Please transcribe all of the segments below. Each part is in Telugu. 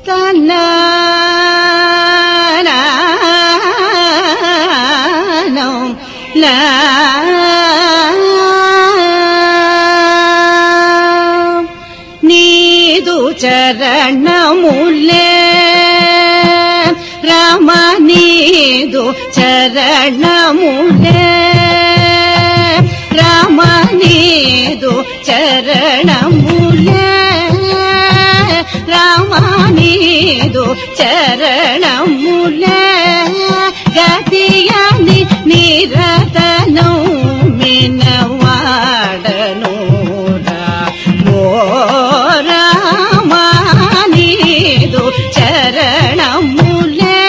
నీదు చరణములే రామ నీదు చరణములే రామ నీదు చరణములే రామ నీదు చరణములే గతియని నిరతను మినవాడను ఓ రామ నీదు చరణములే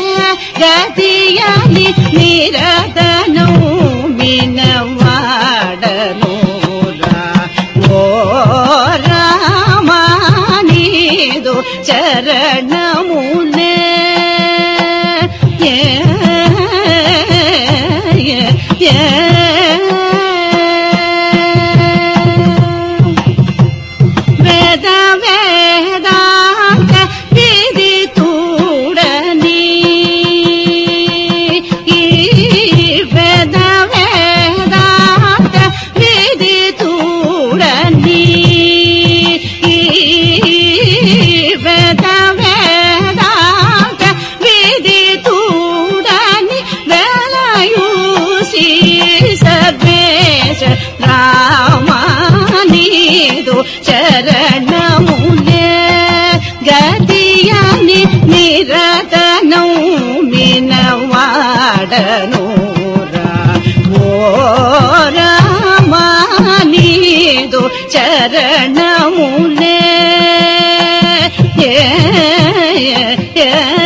గతియని నిరతను మినవాడను ఓ రామ నీదు చరణములే వేద వేదాంత విదితుడని వేద వేదాంత విదితుడని వేద వేదాంత విదితుడని వేలయూసి సర్వేశ రామ నీదు చరణములే గతియని నిరతను మినవాడను ఓ రామ నీదు చరణములే